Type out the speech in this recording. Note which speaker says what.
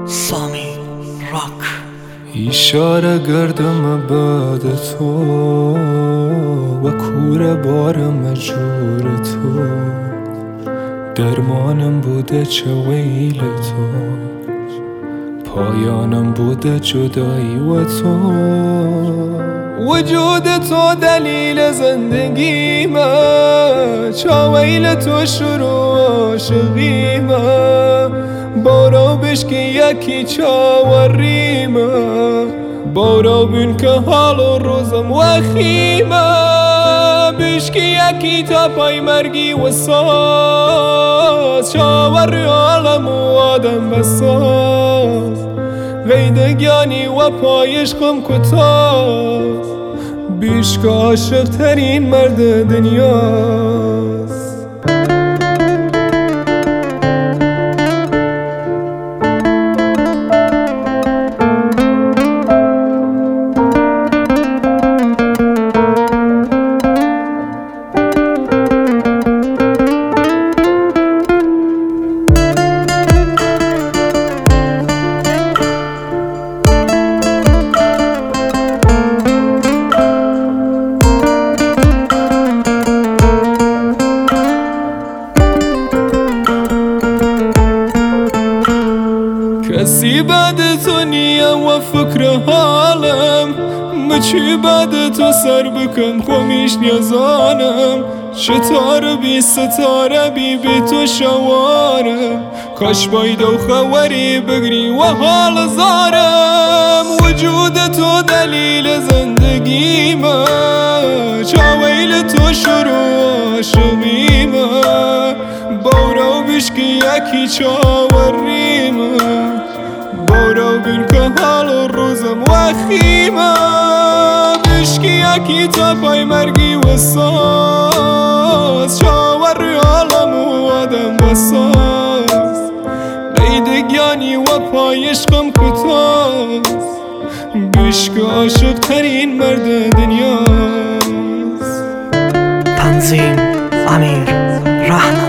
Speaker 1: سامی راک.
Speaker 2: اشاره گردم بعد تو و کوره بارم جور تو، درمانم بوده چه ویل تو، پایانم بوده جدایی و تو. وجود تو دلیل زندگیمه، چه ویل تو شروع عاشقیمه. بارا بشکی یکی چاوریمه، بارا بین که حال و روزم وخیمه. بشکی یکی تا پای مرگی و ساز، چاوری عالم و آدم بساز. غیدگانی و پایش خم کتاز، بیشک عاشق ترین مرد دنیاست. کسی بعد تو نیم و فکر حالم، مچی بعد تو سر بکن خومیش نیازانم. چطور بی ستاره بی تو شوارم، کاش باید و خوری بگری و حال زارم. وجود تو دلیل زندگیمه، چاویل تو شروع عاشقیمه. بارا بشکی یکی چاوریمه، بارا بین که حال و روزم وخیمه. بشکی یکی تا پای مرگی و ساز، چاوری عالم و آدم بساز. غیدگانی و پایش غم کتاز، بشک عاشق ترین مرد دنیاست.
Speaker 1: تنظیم امیر رهنم.